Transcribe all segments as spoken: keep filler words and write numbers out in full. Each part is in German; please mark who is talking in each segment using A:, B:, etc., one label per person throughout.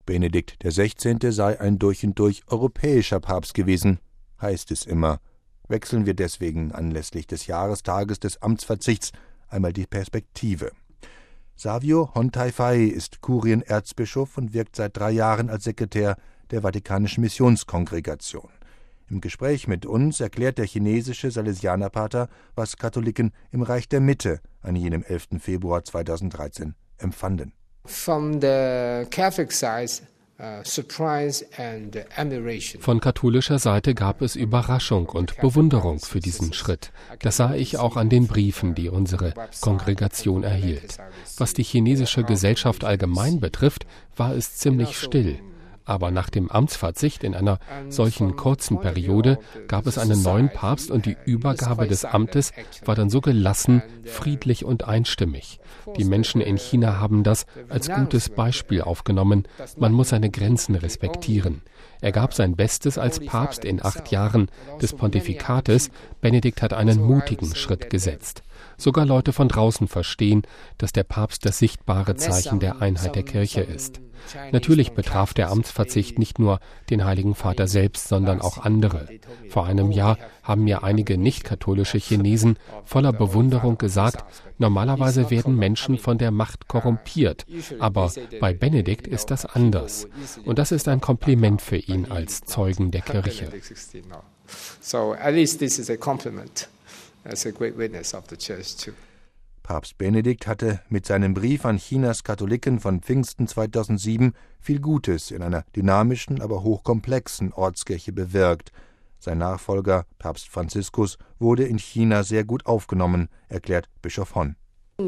A: Benedikt der Sechzehnte sei ein durch und durch europäischer Papst gewesen, heißt es immer. Wechseln wir deswegen anlässlich des Jahrestages des Amtsverzichts einmal die Perspektive. Savio Hontaifai ist Kurienerzbischof und wirkt seit drei Jahren als Sekretär der Vatikanischen Missionskongregation. Im Gespräch mit uns erklärt der chinesische Salesianerpater, was Katholiken im Reich der Mitte an jenem elften Februar zweitausenddreizehn empfanden.
B: From the Catholic side, uh, surprise and admiration.
C: Von katholischer Seite gab es Überraschung und Bewunderung für diesen Schritt. Das sah ich auch an den Briefen, die unsere Kongregation erhielt. Was die chinesische Gesellschaft allgemein betrifft, war es ziemlich still. Aber nach dem Amtsverzicht in einer solchen kurzen Periode gab es einen neuen Papst und die Übergabe des Amtes war dann so gelassen, friedlich und einstimmig. Die Menschen in China haben das als gutes Beispiel aufgenommen. Man muss seine Grenzen respektieren. Er gab sein Bestes als Papst in acht Jahren des Pontifikates. Benedikt hat einen mutigen Schritt gesetzt. Sogar Leute von draußen verstehen, dass der Papst das sichtbare Zeichen der Einheit der Kirche ist. Natürlich betraf der Amtsverzicht nicht nur den Heiligen Vater selbst, sondern auch andere. Vor einem Jahr haben mir einige nicht-katholische Chinesen voller Bewunderung gesagt, normalerweise werden Menschen von der Macht korrumpiert, aber bei Benedikt ist das anders. Und das ist ein Kompliment für ihn als Zeugen der Kirche.
B: So at least this is a compliment. As a great witness of the church too.
A: Papst Benedikt hatte mit seinem Brief an Chinas Katholiken von Pfingsten zweitausendsieben viel Gutes in einer dynamischen, aber hochkomplexen Ortskirche bewirkt. Sein Nachfolger, Papst Franziskus, wurde in China sehr gut aufgenommen, erklärt Bischof Hon.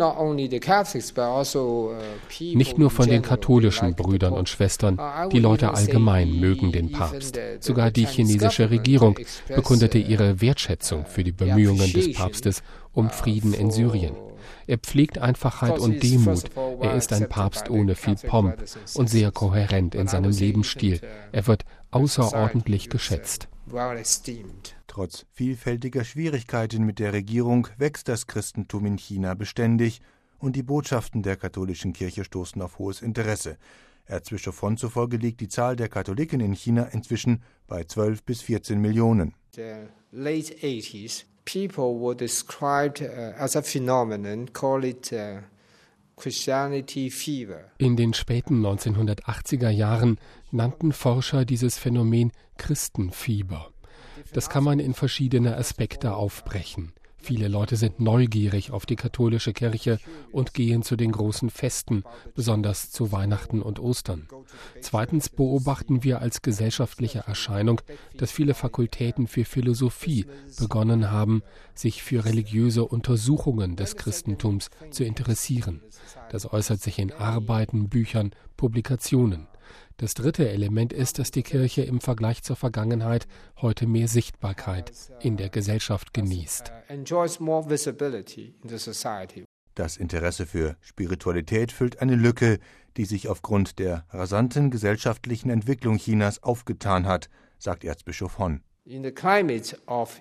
C: Nicht nur von den katholischen Brüdern und Schwestern, die Leute allgemein mögen den Papst. Sogar die chinesische Regierung bekundete ihre Wertschätzung für die Bemühungen des Papstes um Frieden in Syrien. Er pflegt Einfachheit und Demut. Er ist ein Papst ohne viel Pomp und sehr kohärent in seinem Lebensstil. Er wird außerordentlich geschätzt.
A: Trotz vielfältiger Schwierigkeiten mit der Regierung wächst das Christentum in China beständig und die Botschaften der katholischen Kirche stoßen auf hohes Interesse. Erzbischof Hon zufolge liegt die Zahl der Katholiken in China inzwischen bei zwölf bis vierzehn Millionen.
B: Late eighties, people were described as a phenomenon, call it Christianity fever.
C: In den späten neunzehnhundertachtziger Jahren nannten Forscher dieses Phänomen Christenfieber. Das kann man in verschiedene Aspekte aufbrechen. Viele Leute sind neugierig auf die katholische Kirche und gehen zu den großen Festen, besonders zu Weihnachten und Ostern. Zweitens beobachten wir als gesellschaftliche Erscheinung, dass viele Fakultäten für Philosophie begonnen haben, sich für religiöse Untersuchungen des Christentums zu interessieren. Das äußert sich in Arbeiten, Büchern, Publikationen. Das dritte Element ist, dass die Kirche im Vergleich zur Vergangenheit heute mehr Sichtbarkeit in der Gesellschaft genießt.
A: Das Interesse für Spiritualität füllt eine Lücke, die sich aufgrund der rasanten gesellschaftlichen Entwicklung Chinas aufgetan hat, sagt Erzbischof Hon.
B: In the climate of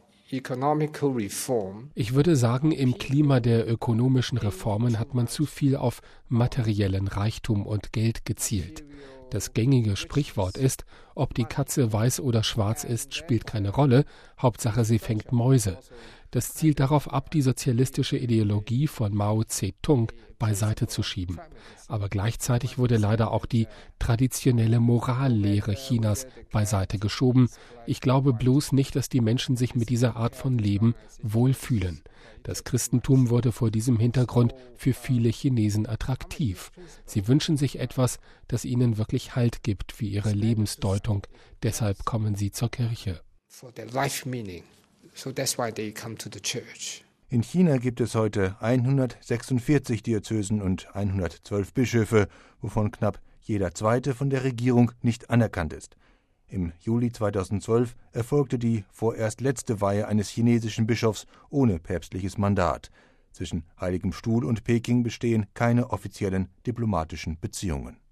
C: Ich würde sagen, im Klima der ökonomischen Reformen hat man zu viel auf materiellen Reichtum und Geld gezielt. Das gängige Sprichwort ist, ob die Katze weiß oder schwarz ist, spielt keine Rolle, Hauptsache sie fängt Mäuse. Das zielt darauf ab, die sozialistische Ideologie von Mao Zedong beiseite zu schieben. Aber gleichzeitig wurde leider auch die traditionelle Morallehre Chinas beiseite geschoben. Ich glaube bloß nicht, dass die Menschen sich mit dieser Art von Leben wohlfühlen. Das Christentum wurde vor diesem Hintergrund für viele Chinesen attraktiv. Sie wünschen sich etwas, das ihnen wirklich Halt gibt für ihre Lebensdeutung. Deshalb kommen sie zur Kirche.
A: In China gibt es heute hundertsechsundvierzig Diözesen und hundertzwölf Bischöfe, wovon knapp jeder zweite von der Regierung nicht anerkannt ist. Im Juli zweitausendzwölf erfolgte die vorerst letzte Weihe eines chinesischen Bischofs ohne päpstliches Mandat. Zwischen Heiligem Stuhl und Peking bestehen keine offiziellen diplomatischen Beziehungen.